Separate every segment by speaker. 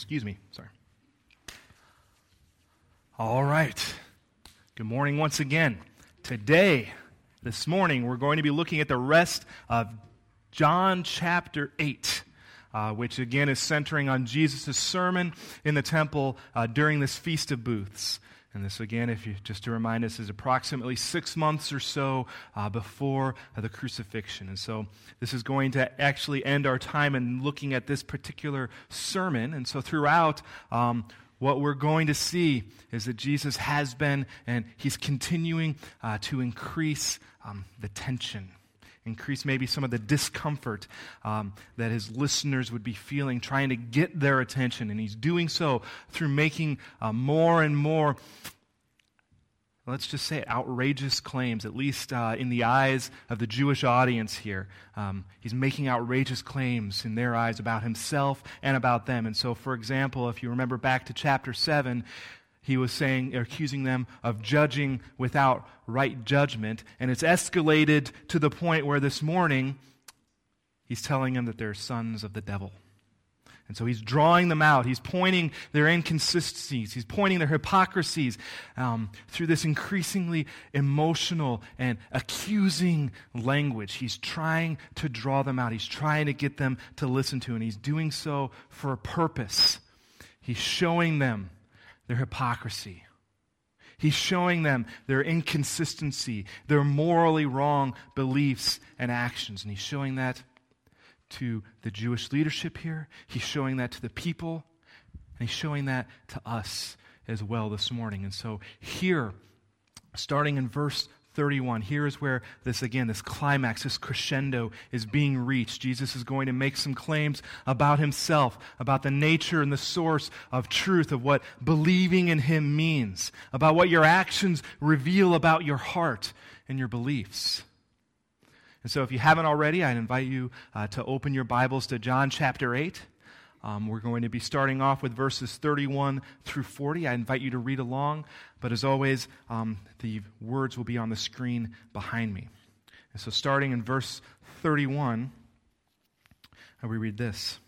Speaker 1: Excuse me, sorry. All right. Good morning once again. This morning, we're going to be looking at the rest of John chapter 8, which again is centering on Jesus' sermon in the temple during this Feast of Booths. And this again, just to remind us, is approximately 6 months or so before the crucifixion. And so this is going to actually end our time in looking at this particular sermon. And so throughout, what we're going to see is that Jesus has been, and he's continuing to increase the tension, increase maybe some of the discomfort that his listeners would be feeling, trying to get their attention. And he's doing so through making more and more, let's just say it, outrageous claims, at least in the eyes of the Jewish audience here. He's making outrageous claims in their eyes about himself and about them. And so, for example, if you remember back to chapter 7, he was accusing them of judging without right judgment. And it's escalated to the point where this morning, he's telling them that they're sons of the devil. And so he's drawing them out. He's pointing their inconsistencies. He's pointing their hypocrisies through this increasingly emotional and accusing language. He's trying to draw them out. He's trying to get them to listen to, and he's doing so for a purpose. He's showing them their hypocrisy. He's showing them their inconsistency, their morally wrong beliefs and actions. And he's showing that to the Jewish leadership here. He's showing that to the people. And he's showing that to us as well this morning. And so here, starting in verse 31, here is where this climax, this crescendo is being reached. Jesus is going to make some claims about himself, about the nature and the source of truth, of what believing in him means, about what your actions reveal about your heart and your beliefs. And so if you haven't already, I'd invite you to open your Bibles to John chapter 8. We're going to be starting off with verses 31 through 40. I invite you to read along, but as always, the words will be on the screen behind me. And so starting in verse 31, we read this.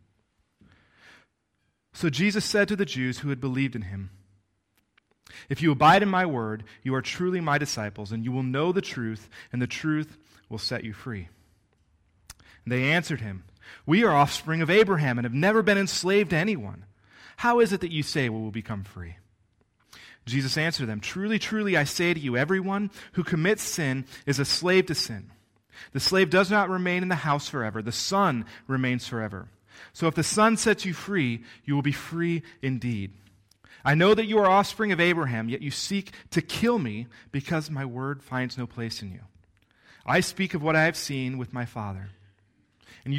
Speaker 1: So Jesus said to the Jews who had believed in him, "If you abide in my word, you are truly my disciples, and you will know the truth, and the truth will set you free." And they answered him, "We are offspring of Abraham and have never been enslaved to anyone. How is it that you say we will become free?" Jesus answered them, "Truly, truly, I say to you, everyone who commits sin is a slave to sin. The slave does not remain in the house forever. The Son remains forever. So if the Son sets you free, you will be free indeed. I know that you are offspring of Abraham, yet you seek to kill me because my word finds no place in you. I speak of what I have seen with my Father, and you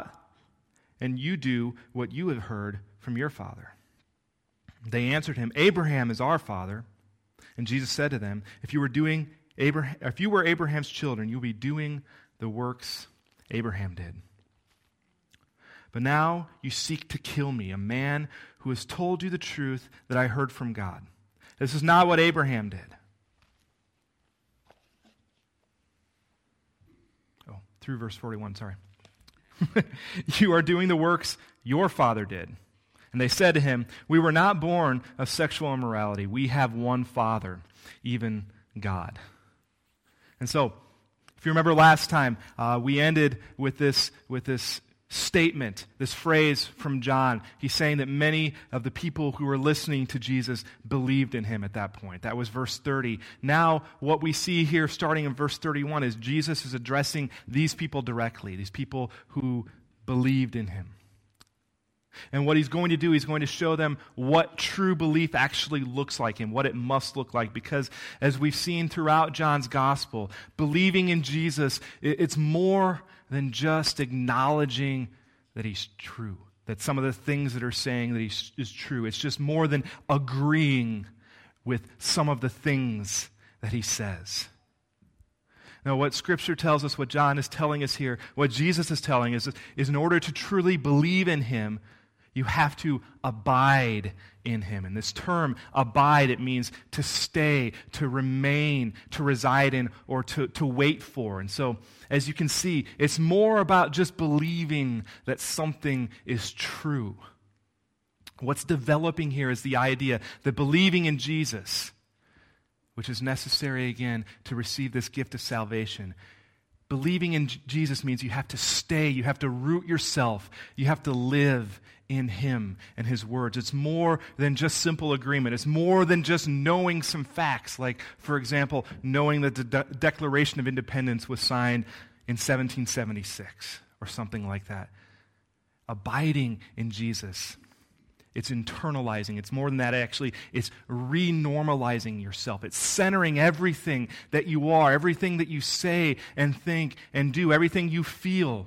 Speaker 1: do what you have heard from your father." They answered him, "Abraham is our father." And Jesus said to them, if you were Abraham's children, you would be doing the works Abraham did. But now you seek to kill me, a man who has told you the truth that I heard from God. This is not what Abraham did. Through verse 41, sorry. You are doing the works your father did. And they said to him, "We were not born of sexual immorality. We have one Father, even God." And so, if you remember last time, we ended with this statement, this phrase from John. He's saying that many of the people who were listening to Jesus believed in him at that point. That was verse 30. Now, what we see here starting in verse 31 is Jesus is addressing these people directly, these people who believed in him. And what he's going to do, he's going to show them what true belief actually looks like and what it must look like. Because as we've seen throughout John's gospel, believing in Jesus, it's more than just acknowledging that he's true, that some of the things that are saying that he is true. It's just more than agreeing with some of the things that he says. Now, what Scripture tells us, what John is telling us here, what Jesus is telling us is in order to truly believe in him, you have to abide in him. And this term, abide, it means to stay, to remain, to reside in, or to wait for. And so, as you can see, it's more about just believing that something is true. What's developing here is the idea that believing in Jesus, which is necessary again to receive this gift of salvation, believing in Jesus means you have to stay, you have to root yourself, you have to live in Him and His words. It's more than just simple agreement. It's more than just knowing some facts, like, for example, knowing that the Declaration of Independence was signed in 1776 or something like that. Abiding in Jesus, it's internalizing. It's more than that, actually. It's renormalizing yourself. It's centering everything that you are, everything that you say and think and do, everything you feel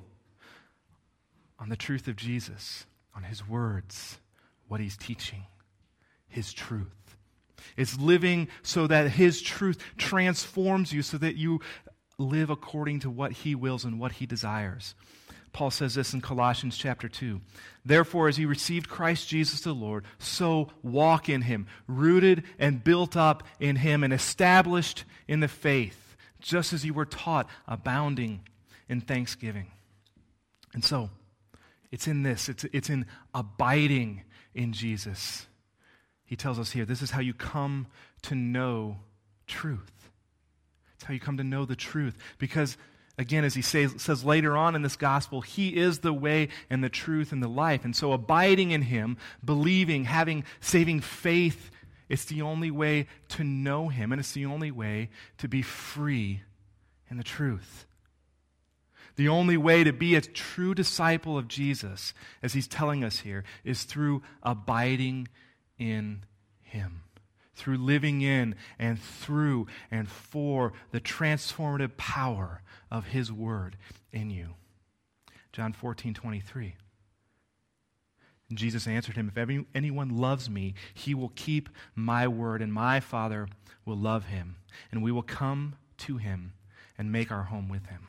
Speaker 1: on the truth of Jesus, on His words, what He's teaching, His truth. It's living so that His truth transforms you so that you live according to what He wills and what He desires. Paul says this in Colossians chapter 2. Therefore, as you received Christ Jesus the Lord, so walk in Him, rooted and built up in Him and established in the faith, just as you were taught, abounding in thanksgiving. And so, it's in this. It's in abiding in Jesus. He tells us here, this is how you come to know truth. It's how you come to know the truth. Because again, as he says later on in this gospel, He is the way and the truth and the life. And so abiding in Him, believing, having saving faith, it's the only way to know Him, and it's the only way to be free in the truth. The only way to be a true disciple of Jesus, as He's telling us here, is through abiding in Him. Through living in and through and for the transformative power of His Word in you. John 14:23. And Jesus answered him, if anyone loves me, he will keep my word, and my Father will love him, and we will come to him and make our home with him.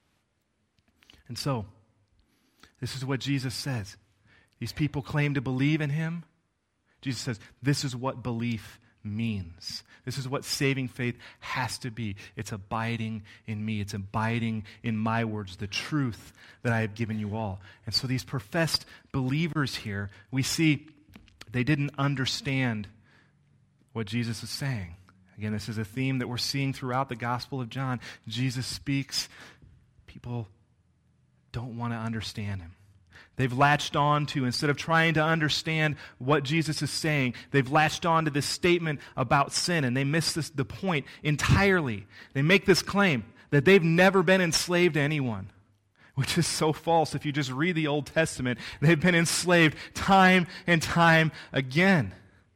Speaker 1: And so, this is what Jesus says. These people claim to believe in Him. Jesus says, this is what belief means. This is what saving faith has to be. It's abiding in me. It's abiding in my words, the truth that I have given you all. And so these professed believers here, we see they didn't understand what Jesus is saying. Again, this is a theme that we're seeing throughout the Gospel of John. Jesus speaks. People don't want to understand Him. They've latched on to, instead of trying to understand what Jesus is saying, they've latched on to this statement about sin, and they miss the point entirely. They make this claim that they've never been enslaved to anyone, which is so false. If you just read the Old Testament, they've been enslaved time and time again.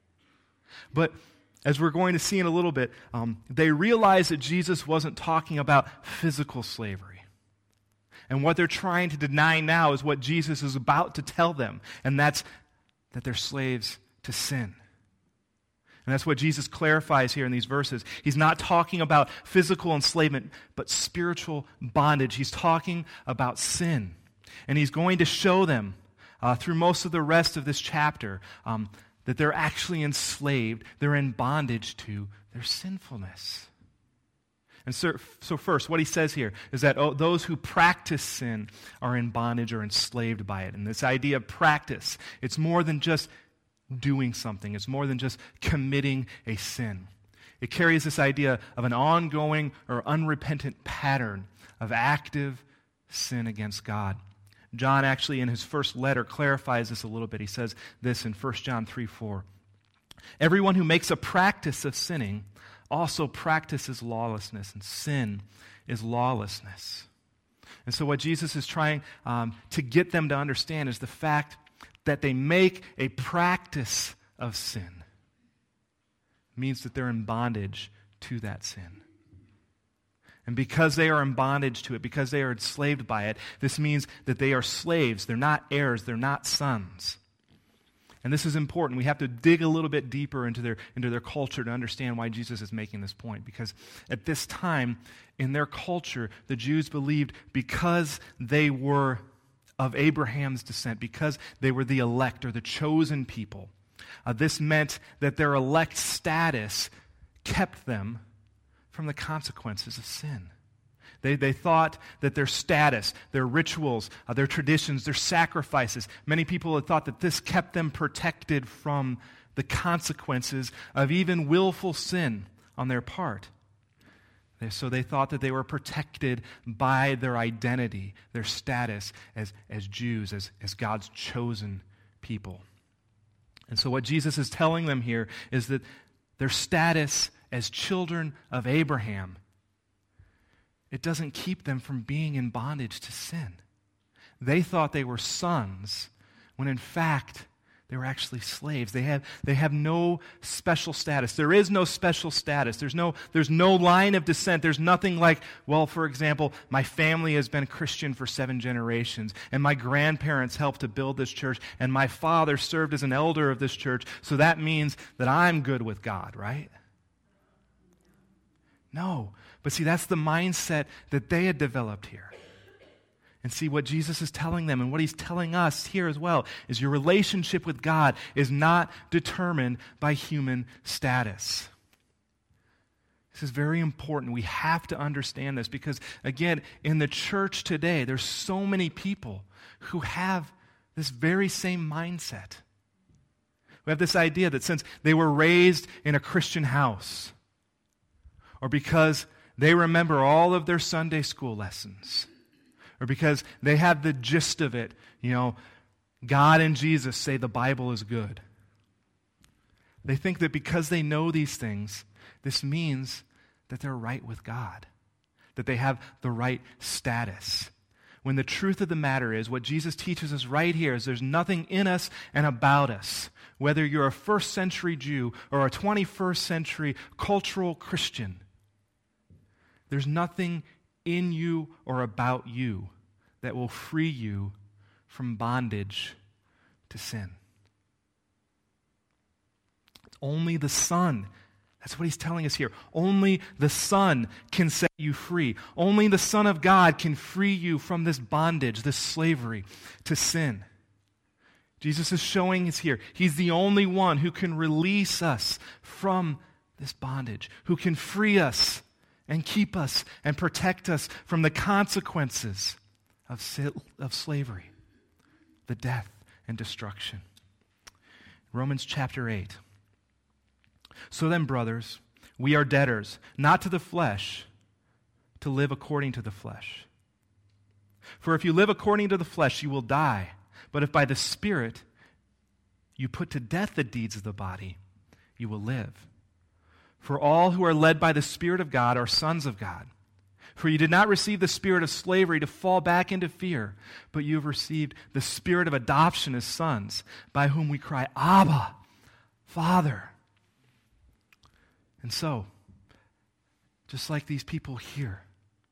Speaker 1: But as we're going to see in a little bit, they realize that Jesus wasn't talking about physical slavery. And what they're trying to deny now is what Jesus is about to tell them, and that's that they're slaves to sin. And that's what Jesus clarifies here in these verses. He's not talking about physical enslavement, but spiritual bondage. He's talking about sin. And He's going to show them through most of the rest of this chapter that they're actually enslaved. They're in bondage to their sinfulness. And so first, what he says here is that those who practice sin are in bondage or enslaved by it. And this idea of practice, it's more than just doing something. It's more than just committing a sin. It carries this idea of an ongoing or unrepentant pattern of active sin against God. John actually, in his first letter, clarifies this a little bit. He says this in 1 John 3:4. Everyone who makes a practice of sinning also practices lawlessness, and sin is lawlessness. And so what Jesus is trying to get them to understand is the fact that they make a practice of sin means that they're in bondage to that sin. And because they are in bondage to it, because they are enslaved by it, this means that they are slaves. They're not heirs. They're not sons. And this is important. We have to dig a little bit deeper into their culture to understand why Jesus is making this point. Because at this time, in their culture, the Jews believed because they were of Abraham's descent, because they were the elect or the chosen people, this meant that their elect status kept them from the consequences of sin. They thought that their status, their rituals, their traditions, their sacrifices, many people had thought that this kept them protected from the consequences of even willful sin on their part. So they thought that they were protected by their identity, their status as Jews, as God's chosen people. And so what Jesus is telling them here is that their status as children of Abraham, it doesn't keep them from being in bondage to sin. They thought they were sons, when in fact they were actually slaves. They have no special status. There is no special status. There's no line of descent. There's nothing like, well, for example, my family has been Christian for 7 generations, and my grandparents helped to build this church, and my father served as an elder of this church, so that means that I'm good with God, right? No. But see, that's the mindset that they had developed here. And see, what Jesus is telling them and what he's telling us here as well is your relationship with God is not determined by human status. This is very important. We have to understand this because, again, in the church today, there's so many people who have this very same mindset. We have this idea that since they were raised in a Christian house, or because they remember all of their Sunday school lessons, or because they have the gist of it, God and Jesus say the Bible is good. They think that because they know these things, this means that they're right with God, that they have the right status. When the truth of the matter is, what Jesus teaches us right here is there's nothing in us and about us, whether you're a first century Jew or a 21st century cultural Christian. There's nothing in you or about you that will free you from bondage to sin. Only the Son. That's what he's telling us here. Only the Son can set you free. Only the Son of God can free you from this bondage, this slavery to sin. Jesus is showing us here. He's the only one who can release us from this bondage, who can free us and keep us and protect us from the consequences of slavery, the death and destruction. Romans chapter 8. So then, brothers, we are debtors, not to the flesh, to live according to the flesh. For if you live according to the flesh, you will die. But if by the Spirit you put to death the deeds of the body, you will live. For all who are led by the Spirit of God are sons of God. For you did not receive the spirit of slavery to fall back into fear, but you have received the spirit of adoption as sons, by whom we cry, Abba, Father. And so, just like these people here,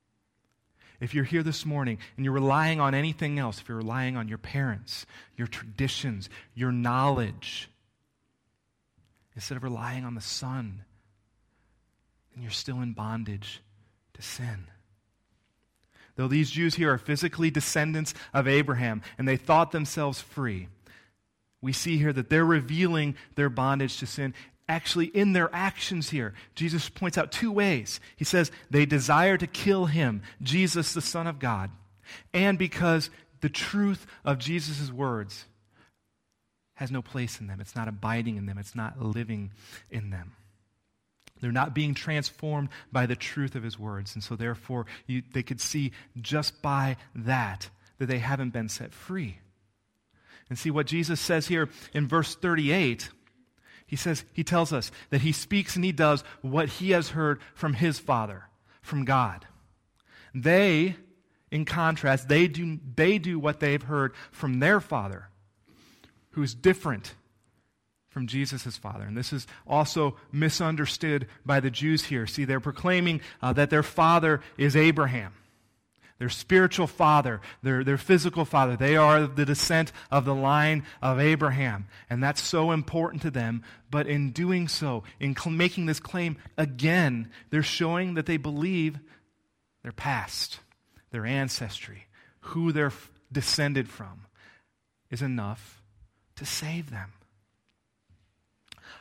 Speaker 1: if you're here this morning and you're relying on anything else, if you're relying on your parents, your traditions, your knowledge, instead of relying on the Son, then you're still in bondage to sin. Though these Jews here are physically descendants of Abraham and they thought themselves free, we see here that they're revealing their bondage to sin. Actually, in their actions here, Jesus points out 2 ways. He says they desire to kill him, Jesus, the Son of God, and because the truth of Jesus' words has no place in them. It's not abiding in them. It's not living in them. They're not being transformed by the truth of his words. And so therefore, they could see just by that they haven't been set free. And see what Jesus says here in verse 38. He tells us that he speaks and he does what he has heard from his Father, from God. They, in contrast, they do what they've heard from their Father, who is different from Jesus' father. And this is also misunderstood by the Jews here. See, they're proclaiming that their father is Abraham. Their spiritual father, their physical father. They are the descent of the line of Abraham. And that's so important to them. But in doing so, in making this claim again, they're showing that they believe their past, their ancestry, who they're descended from, is enough to save them.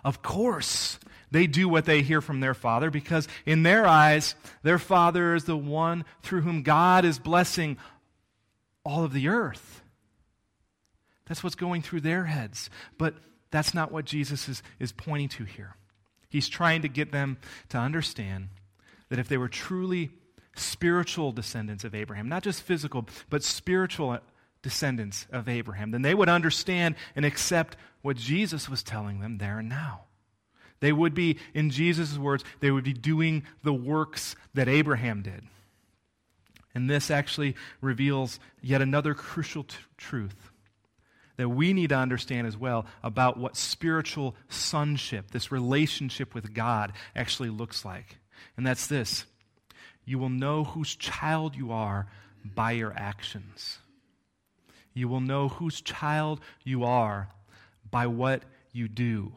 Speaker 1: Of course, they do what they hear from their father, because in their eyes, their father is the one through whom God is blessing all of the earth. That's what's going through their heads. But that's not what Jesus is pointing to here. He's trying to get them to understand that if they were truly spiritual descendants of Abraham, not just physical, but spiritual descendants of Abraham, then they would understand and accept what Jesus was telling them there and now. They would be, in Jesus' words, they would be doing the works that Abraham did. And this actually reveals yet another crucial truth that we need to understand as well about what spiritual sonship, this relationship with God, actually looks like. And that's this: you will know whose child you are by your actions. You will know whose child you are by what you do.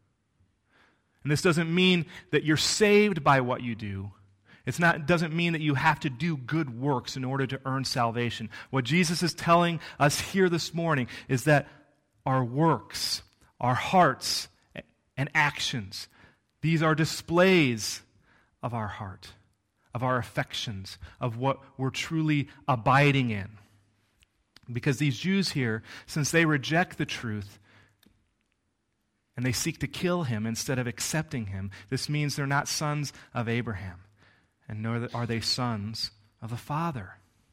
Speaker 1: And this doesn't mean that you're saved by what you do. It doesn't mean that you have to do good works in order to earn salvation. What Jesus is telling us here this morning is that our works, our hearts, and actions, these are displays of our heart, of our affections, of what we're truly abiding in. Because these Jews here, since they reject the truth and they seek to kill him instead of accepting him, this means they're not sons of Abraham, and nor are they sons of the Father.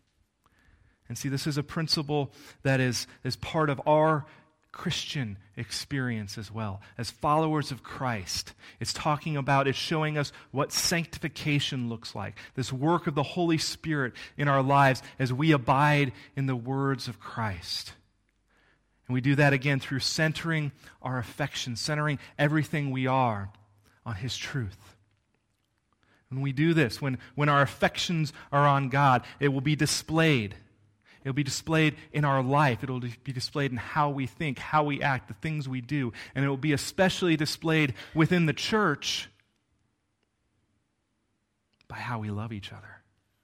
Speaker 1: And see, this is a principle that is part of our Christian experience as well. As followers of Christ, it's showing us what sanctification looks like. This work of the Holy Spirit in our lives as we abide in the words of Christ. And we do that again through centering our affection, centering everything we are on His truth. When we do this, when our affections are on God, it will be displayed. It will be displayed in our life. It will be displayed in how we think, how we act, the things we do. And it will be especially displayed within the church by how we love each other.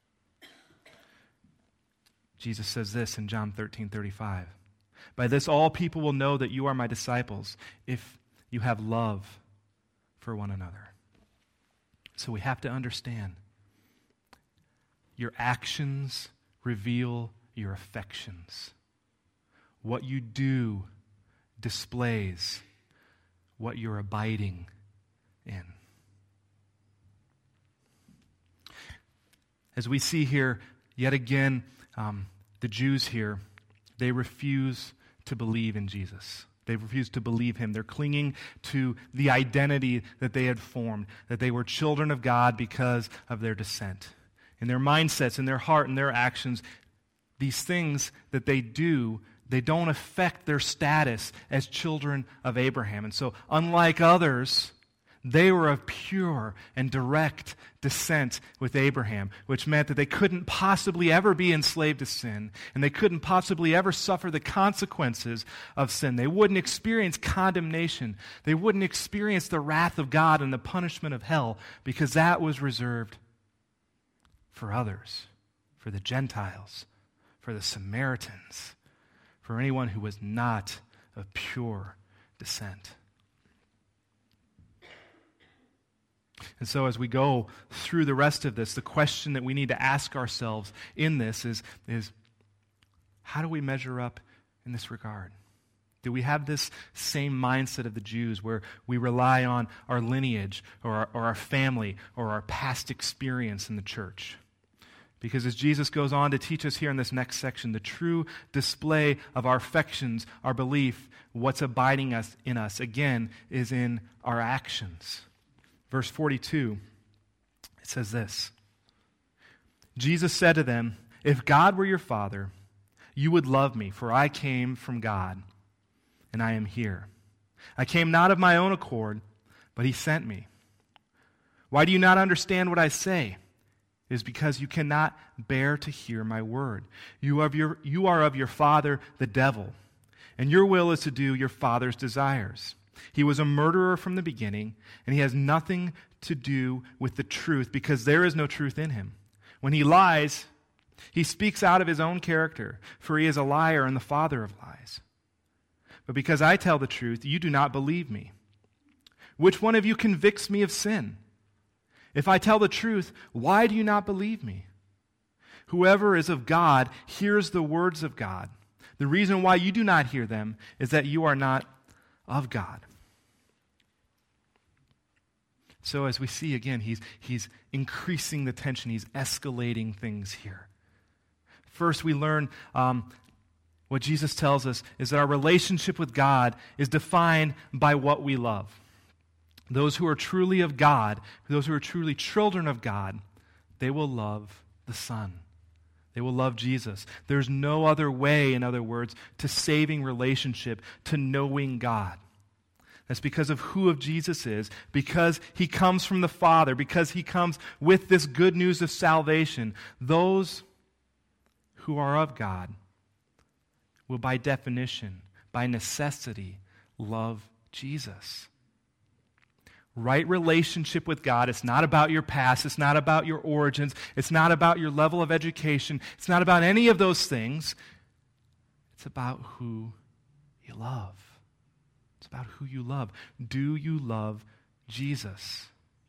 Speaker 1: Jesus says this in John 13:35. By this all people will know that you are my disciples, if you have love for one another. So we have to understand, your actions reveal your affections. What you do displays what you're abiding in. As we see here, yet again, the Jews here, they refuse to believe in Jesus. They refuse to believe him. They're clinging to the identity that they had formed, that they were children of God because of their descent. In their mindsets, in their heart, in their actions, these things that they do, they don't affect their status as children of Abraham. And so, unlike others, they were of pure and direct descent with Abraham, which meant that they couldn't possibly ever be enslaved to sin, and they couldn't possibly ever suffer the consequences of sin. They wouldn't experience condemnation. They wouldn't experience the wrath of God and the punishment of hell, because that was reserved for others, for the Gentiles, for the Samaritans, for anyone who was not of pure descent. And so as we go through the rest of this, the question that we need to ask ourselves in this is how do we measure up in this regard? Do we have this same mindset of the Jews where we rely on our lineage or our family or our past experience in the church? Because as Jesus goes on to teach us here in this next section, the true display of our affections, our belief, what's abiding in us, again, is in our actions. Verse 42, it says this: Jesus said to them, "If God were your Father, you would love me, for I came from God, and I am here. I came not of my own accord, but He sent me. Why do you not understand what I say? It is because you cannot bear to hear my word. You are of your father, the devil, and your will is to do your father's desires. He was a murderer from the beginning, and he has nothing to do with the truth, because there is no truth in him. When he lies, he speaks out of his own character, for he is a liar and the father of lies. But because I tell the truth, you do not believe me. Which one of you convicts me of sin? If I tell the truth, why do you not believe me? Whoever is of God hears the words of God. The reason why you do not hear them is that you are not of God. So as we see again, he's increasing the tension. He's escalating things here. First, we learn what Jesus tells us is that our relationship with God is defined by what we love. Those who are truly of God, those who are truly children of God, they will love the Son. They will love Jesus. There's no other way, in other words, to saving relationship, to knowing God. That's because of who Jesus is, because he comes from the Father, because he comes with this good news of salvation. Those who are of God will, by definition, by necessity, love Jesus. Right relationship with God, it's not about your past, it's not about your origins, it's not about your level of education, it's not about any of those things. It's about who you love. It's about who you love. Do you love Jesus?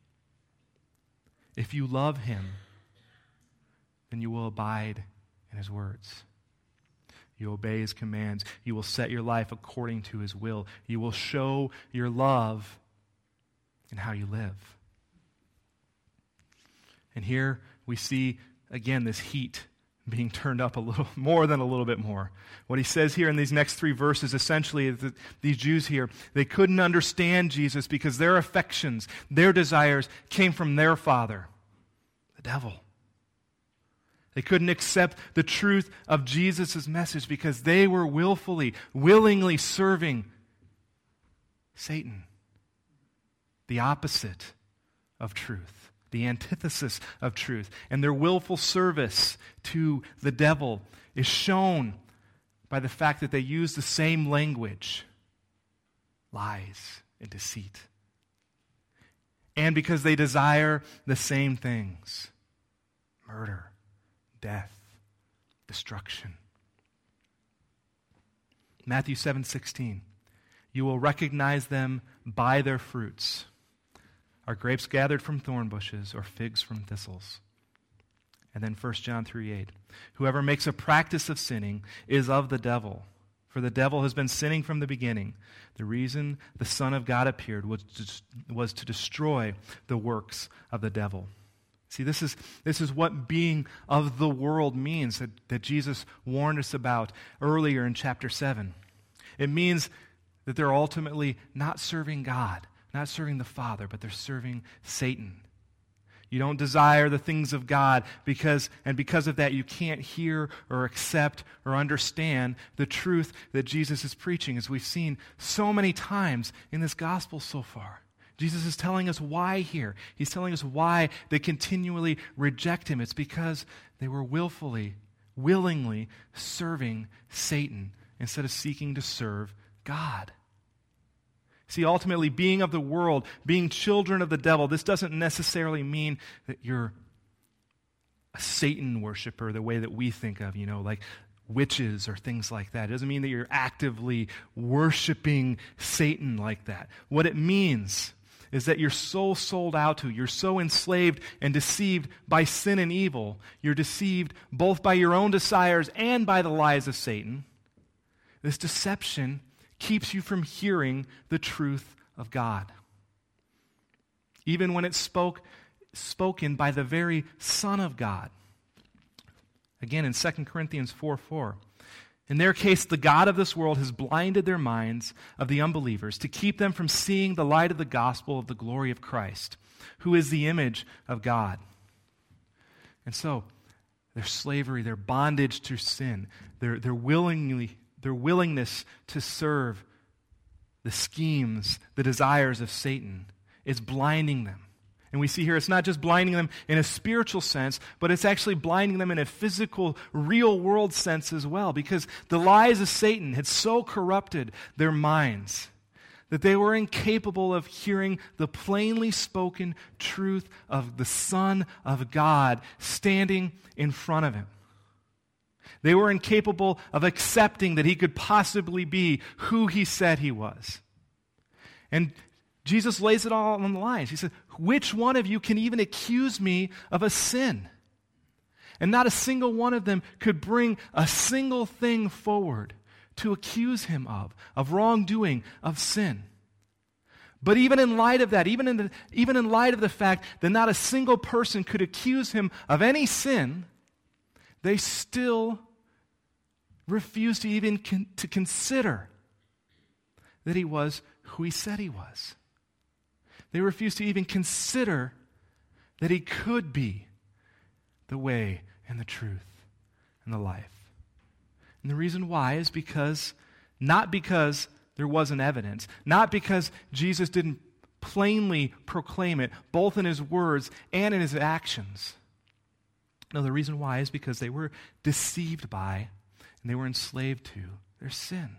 Speaker 1: If you love him, then you will abide in his words. You obey his commands. You will set your life according to his will. You will show your love in how you live. And here we see, again, this heat being turned up a little more than a little bit more. What he says here in these next 3 verses essentially is that these Jews here, they couldn't understand Jesus because their affections, their desires came from their father, the devil. They couldn't accept the truth of Jesus' message because they were willingly serving Satan, the opposite of truth, the antithesis of truth. And their willful service to the devil is shown by the fact that they use the same language, lies and deceit. And because they desire the same things, murder, death, destruction. Matthew 7:16, you will recognize them by their fruits. Are grapes gathered from thorn bushes or figs from thistles? And then 1 John 3:8, whoever makes a practice of sinning is of the devil, for the devil has been sinning from the beginning. The reason the Son of God appeared was to destroy the works of the devil. See, this is what being of the world means that Jesus warned us about earlier in chapter 7. It means that they're ultimately not serving God, not serving the Father, but they're serving Satan. You don't desire the things of God because of that you can't hear or accept or understand the truth that Jesus is preaching, as we've seen so many times in this gospel so far. Jesus is telling us why here. He's telling us why they continually reject him. It's because they were willingly serving Satan instead of seeking to serve God. See, ultimately, being of the world, being children of the devil, this doesn't necessarily mean that you're a Satan worshiper the way that we think of, like witches or things like that. It doesn't mean that you're actively worshiping Satan like that. What it means is that you're so sold out to, you're so enslaved and deceived by sin and evil, you're deceived both by your own desires and by the lies of Satan. This deception keeps you from hearing the truth of God. Even when it's spoken by the very Son of God. Again, in 2 Corinthians 4:4. In their case, the God of this world has blinded their minds of the unbelievers to keep them from seeing the light of the gospel of the glory of Christ, who is the image of God. And so, their slavery, their bondage to sin, their willingness to serve the schemes, the desires of Satan is blinding them. And we see here it's not just blinding them in a spiritual sense, but it's actually blinding them in a physical, real-world sense as well, because the lies of Satan had so corrupted their minds that they were incapable of hearing the plainly spoken truth of the Son of God standing in front of him. They were incapable of accepting that he could possibly be who he said he was. And Jesus lays it all on the line. He said, which one of you can even accuse me of a sin? And not a single one of them could bring a single thing forward to accuse him of wrongdoing, of sin. But even in light of that, even in light of the fact that not a single person could accuse him of any sin, they still refused to even to consider that he was who he said he was. They refused to even consider that he could be the way and the truth and the life. And the reason why is not because there wasn't evidence, not because Jesus didn't plainly proclaim it, both in his words and in his actions. No, the reason why is because they were deceived by and they were enslaved to their sin.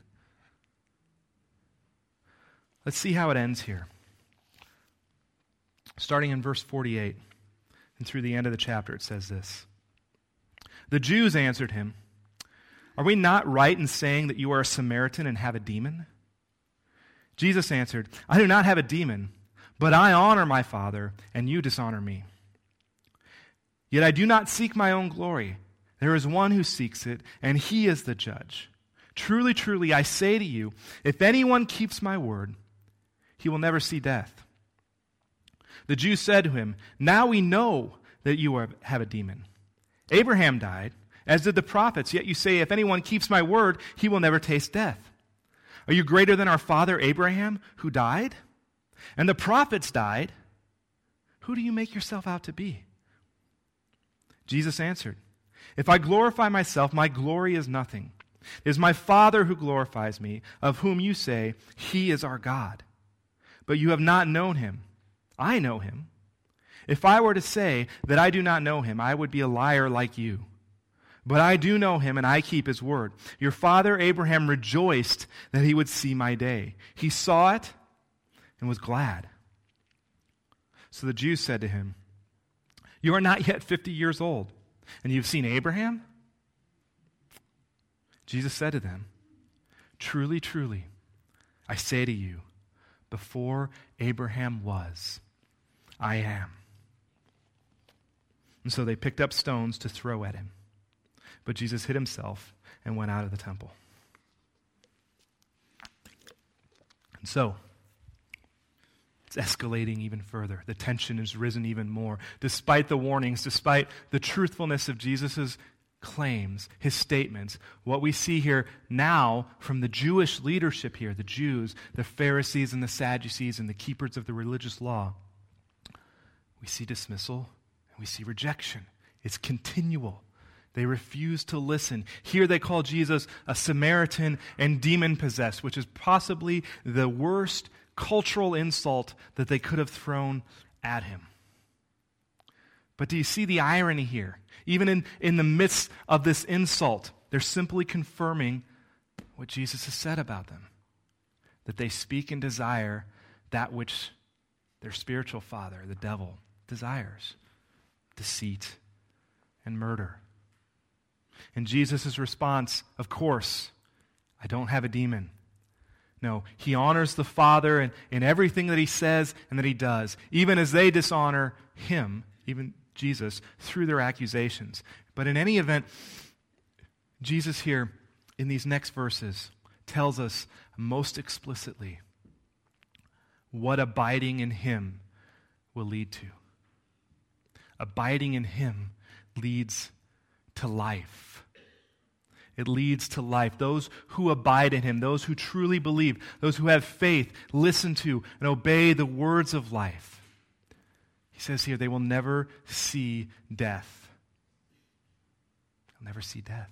Speaker 1: Let's see how it ends here. Starting in verse 48 and through the end of the chapter, it says this. The Jews answered him, "Are we not right in saying that you are a Samaritan and have a demon?" Jesus answered, "I do not have a demon, but I honor my Father, and you dishonor me. Yet I do not seek my own glory. There is one who seeks it, and he is the judge. Truly, truly, I say to you, if anyone keeps my word, he will never see death." The Jews said to him, "Now we know that you have a demon. Abraham died, as did the prophets, yet you say, if anyone keeps my word, he will never taste death. Are you greater than our father Abraham, who died? And the prophets died. Who do you make yourself out to be?" Jesus answered, "If I glorify myself, my glory is nothing. It is my Father who glorifies me, of whom you say, he is our God. But you have not known him. I know him. If I were to say that I do not know him, I would be a liar like you. But I do know him, and I keep his word. Your father Abraham rejoiced that he would see my day. He saw it and was glad." So the Jews said to him, "You are not yet 50 years old, and you've seen Abraham?" Jesus said to them, "Truly, truly, I say to you, before Abraham was, I am." And so they picked up stones to throw at him. But Jesus hid himself and went out of the temple. And so, it's escalating even further. The tension has risen even more. Despite the warnings, despite the truthfulness of Jesus' claims, his statements, what we see here now from the Jewish leadership here, the Jews, the Pharisees and the Sadducees and the keepers of the religious law, we see dismissal and we see rejection. It's continual. They refuse to listen. Here they call Jesus a Samaritan and demon-possessed, which is possibly the worst cultural insult that they could have thrown at him. But do you see the irony here? Even in the midst of this insult, they're simply confirming what Jesus has said about them, that they speak and desire that which their spiritual father, the devil, desires: deceit and murder. And Jesus' response, of course, I don't have a demon. No, he honors the Father in everything that he says and that he does, even as they dishonor him, even Jesus, through their accusations. But in any event, Jesus here, in these next verses, tells us most explicitly what abiding in him will lead to. Abiding in him leads to life. It leads to life. Those who abide in him, those who truly believe, those who have faith, listen to and obey the words of life. He says here, they will never see death. They'll never see death.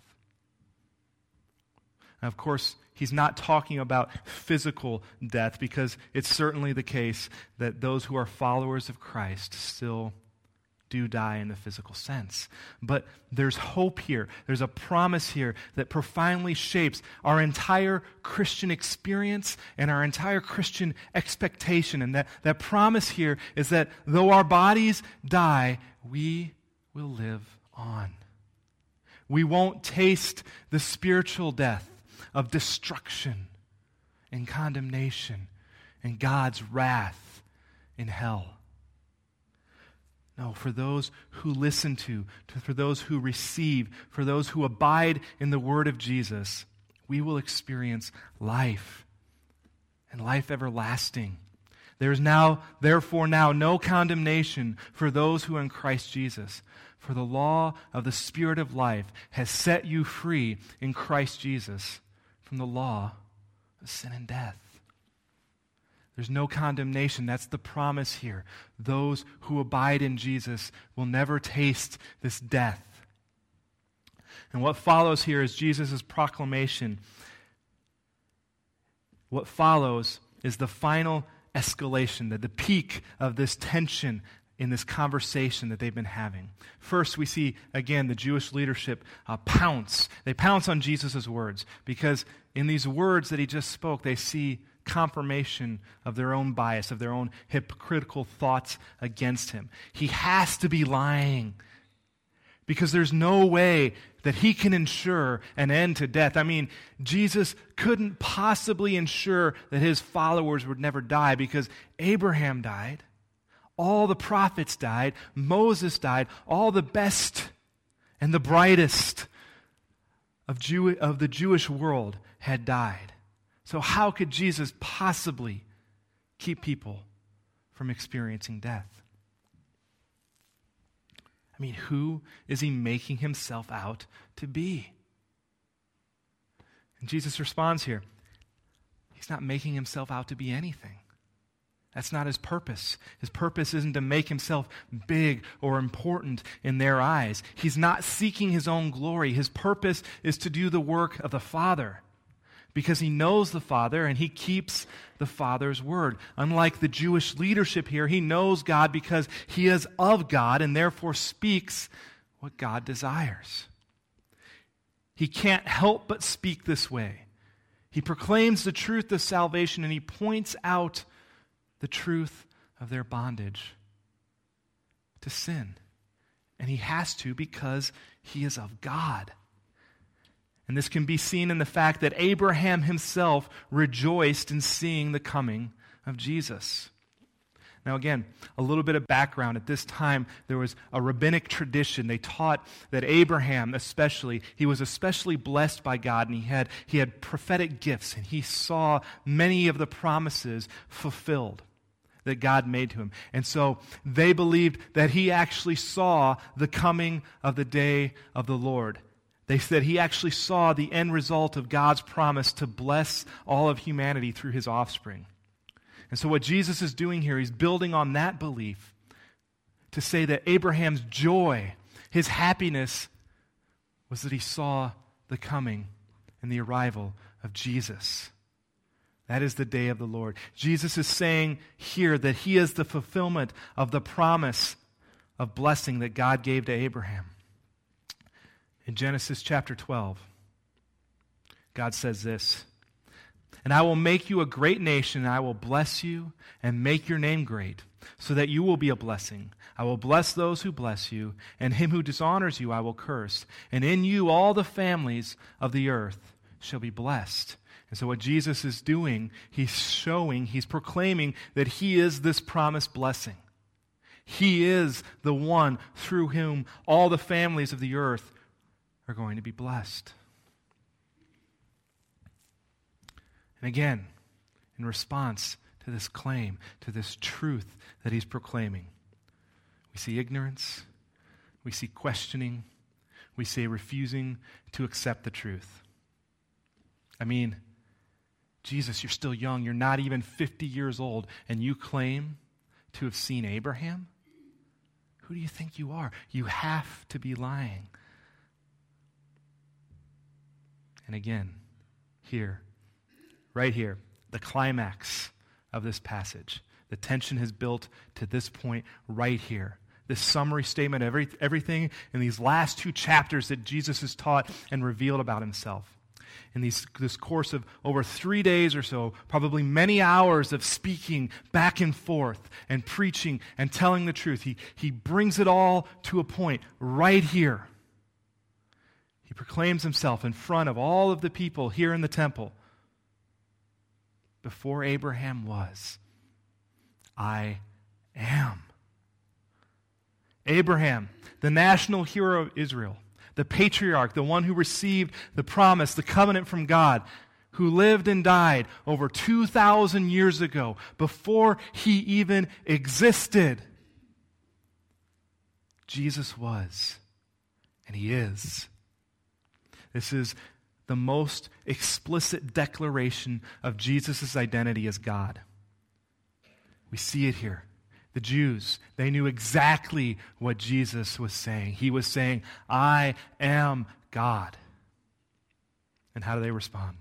Speaker 1: Now, of course, he's not talking about physical death, because it's certainly the case that those who are followers of Christ still do die in the physical sense. But there's hope here. There's a promise here that profoundly shapes our entire Christian experience and our entire Christian expectation. And that promise here is that though our bodies die, we will live on. We won't taste the spiritual death of destruction and condemnation and God's wrath in hell. No, for those who listen to, for those who receive, for those who abide in the word of Jesus, we will experience life and life everlasting. There is therefore now no condemnation for those who are in Christ Jesus. For the law of the Spirit of life has set you free in Christ Jesus from the law of sin and death. There's no condemnation. That's the promise here. Those who abide in Jesus will never taste this death. And what follows here is Jesus' proclamation. What follows is the final escalation, the peak of this tension in this conversation that they've been having. First, we see, again, the Jewish leadership pounce. They pounce on Jesus' words because in these words that he just spoke, they see confirmation of their own bias, of their own hypocritical thoughts against him. He has to be lying because there's no way that he can ensure an end to death. I mean, Jesus couldn't possibly ensure that his followers would never die because Abraham died, all the prophets died, Moses died, all the best and the brightest of the Jewish world had died. So how could Jesus possibly keep people from experiencing death? I mean, who is he making himself out to be? And Jesus responds here. He's not making himself out to be anything. That's not his purpose. His purpose isn't to make himself big or important in their eyes. He's not seeking his own glory. His purpose is to do the work of the Father, because he knows the Father and he keeps the Father's word. Unlike the Jewish leadership here, he knows God because he is of God and therefore speaks what God desires. He can't help but speak this way. He proclaims the truth of salvation and he points out the truth of their bondage to sin. And he has to because he is of God. And this can be seen in the fact that Abraham himself rejoiced in seeing the coming of Jesus. Now again, a little bit of background. At this time, there was a rabbinic tradition. They taught that Abraham especially, he was especially blessed by God, and he had prophetic gifts, and he saw many of the promises fulfilled that God made to him. And so they believed that he actually saw the coming of the day of the Lord. They said he actually saw the end result of God's promise to bless all of humanity through his offspring. And so what Jesus is doing here, he's building on that belief to say that Abraham's joy, his happiness, was that he saw the coming and the arrival of Jesus. That is the day of the Lord. Jesus is saying here that he is the fulfillment of the promise of blessing that God gave to Abraham. In Genesis chapter 12, God says this, "And I will make you a great nation, and I will bless you and make your name great, so that you will be a blessing. I will bless those who bless you, and him who dishonors you I will curse. And in you all the families of the earth shall be blessed." And so what Jesus is doing, he's proclaiming that he is this promised blessing. He is the one through whom all the families of the earth are going to be blessed. And again, in response to this claim, to this truth that he's proclaiming, we see ignorance, we see questioning, we see refusing to accept the truth. I mean, Jesus, you're still young, you're not even 50 years old, and you claim to have seen Abraham? Who do you think you are? You have to be lying. And again, right here, the climax of this passage. The tension has built to this point right here. This summary statement of everything in these last two chapters that Jesus has taught and revealed about himself. In this course of over 3 days or so, probably many hours of speaking back and forth and preaching and telling the truth, he brings it all to a point right here. He proclaims himself in front of all of the people here in the temple. before Abraham was, I am. Abraham, the national hero of Israel, the patriarch, the one who received the promise, the covenant from God, who lived and died over 2,000 years ago, before he even existed. Jesus was, and he is. This is the most explicit declaration of Jesus' identity as God. We see it here. The Jews, they knew exactly what Jesus was saying. He was saying, I am God. And how do they respond?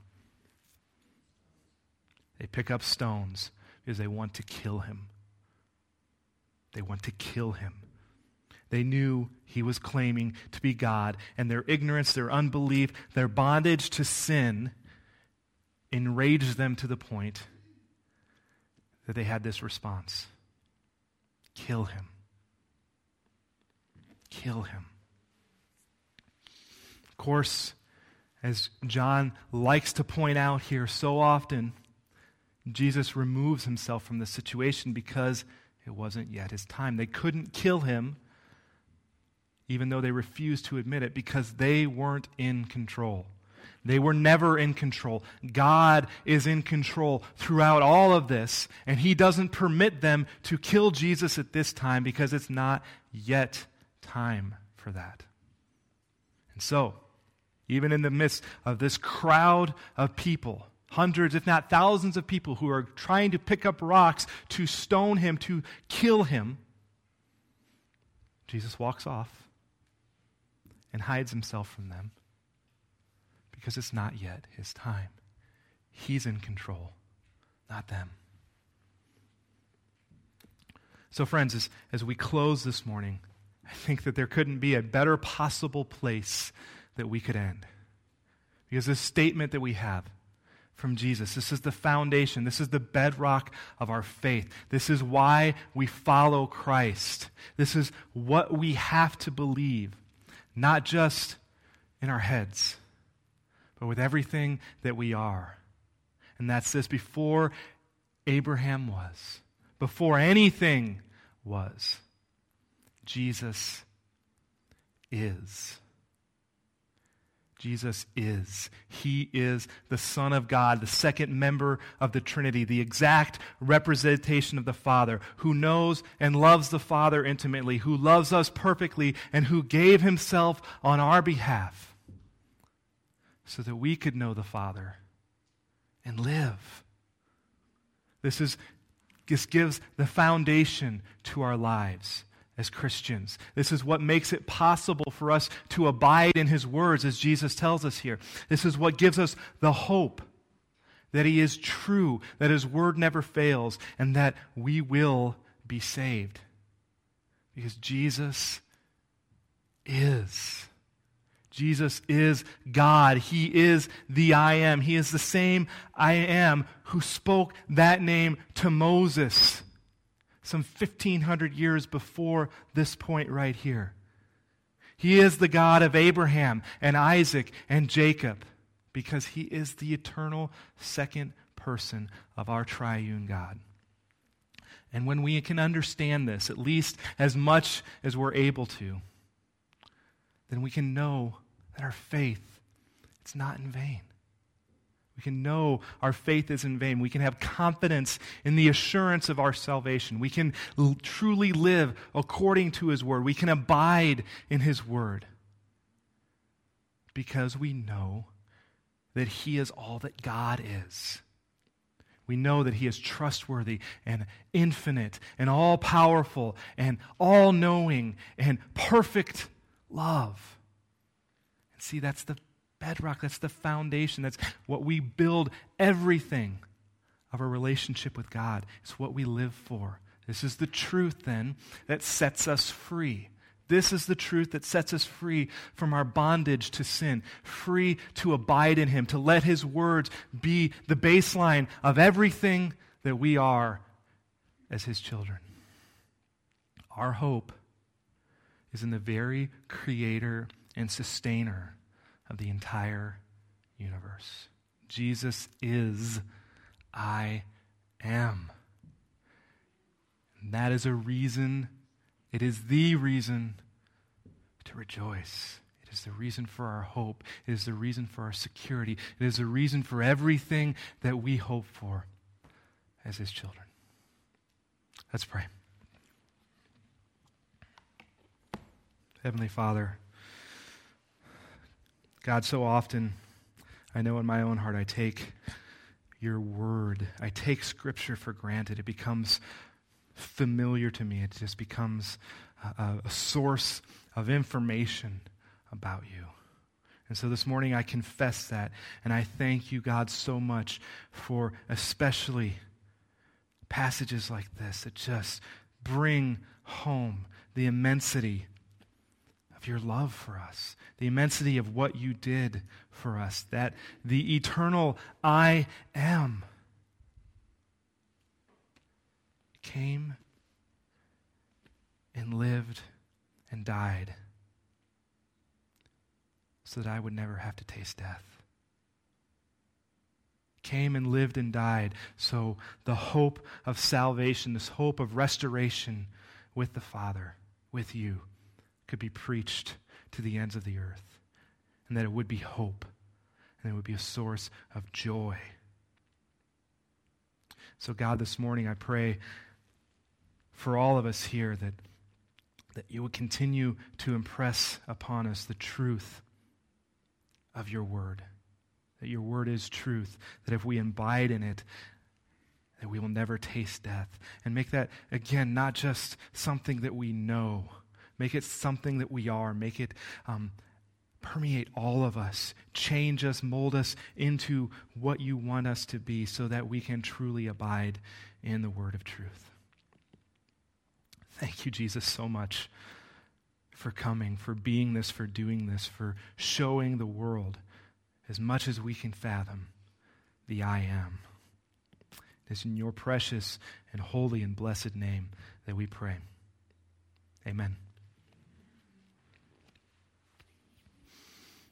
Speaker 1: They pick up stones because they want to kill him. They want to kill him. They knew he was claiming to be God, and their ignorance, their unbelief, their bondage to sin enraged them to the point that they had this response. Kill him. Kill him. Of course, as John likes to point out here so often, Jesus removes himself from the situation because it wasn't yet his time. They couldn't kill him, even though they refused to admit it, because they weren't in control. They were never in control. God is in control throughout all of this, and he doesn't permit them to kill Jesus at this time because it's not yet time for that. And so, even in the midst of this crowd of people, hundreds, if not thousands of people who are trying to pick up rocks to stone him, to kill him, Jesus walks off and hides himself from them. Because it's not yet his time. He's in control, not them. So friends, as we close this morning, I think that there couldn't be a better possible place that we could end. Because this statement that we have from Jesus, this is the foundation, this is the bedrock of our faith. This is why we follow Christ. This is what we have to believe, not just in our heads, but with everything that we are. And that's this: before Abraham was, before anything was, Jesus is. Jesus is. He is the Son of God, the second member of the Trinity, the exact representation of the Father, who knows and loves the Father intimately, who loves us perfectly, and who gave himself on our behalf so that we could know the Father and live. This gives the foundation to our lives as Christians. This is what makes it possible for us to abide in his words, as Jesus tells us here. This is what gives us the hope that he is true, that his word never fails, and that we will be saved. Because Jesus is. Jesus is God. He is the I Am. He is the same I Am who spoke that name to Moses some 1,500 years before this point right here. He is the God of Abraham and Isaac and Jacob because he is the eternal second person of our triune God. And when we can understand this, at least as much as we're able to, then we can know that our faith, it's not in vain. We can know our faith is in vain. We can have confidence in the assurance of our salvation. We can truly live according to his word. We can abide in his word because we know that he is all that God is. We know that he is trustworthy and infinite and all-powerful and all-knowing and perfect love. And see, that's the bedrock, that's the foundation, that's what we build everything of our relationship with God. It's what we live for. This is the truth, then, that sets us free. This is the truth that sets us free from our bondage to sin, free to abide in him, to let his words be the baseline of everything that we are as his children. Our hope is in the very creator and sustainer of the entire universe. Jesus is I am. And that is a reason, it is the reason to rejoice. It is the reason for our hope. It is the reason for our security. It is the reason for everything that we hope for as His children. Let's pray. Heavenly Father, God, so often, I know in my own heart I take your word, I take Scripture for granted. It becomes familiar to me. It just becomes a source of information about you. And so this morning I confess that, and I thank you, God, so much for especially passages like this that just bring home the immensity of your love for us, the immensity of what you did for us, that the eternal I am came and lived and died so that I would never have to taste death. Came and lived and died so the hope of salvation, this hope of restoration with the Father, with you, could be preached to the ends of the earth, and that it would be hope, and it would be a source of joy. So God, this morning I pray for all of us here that you would continue to impress upon us the truth of your word, that your word is truth, that if we abide in it, that we will never taste death. And make that, again, not just something that we know, make it something that we are, make it permeate all of us, change us, mold us into what you want us to be so that we can truly abide in the word of truth. Thank you, Jesus, so much for coming, for being this, for doing this, for showing the world as much as we can fathom the I am. It is in your precious and holy and blessed name that we pray. Amen.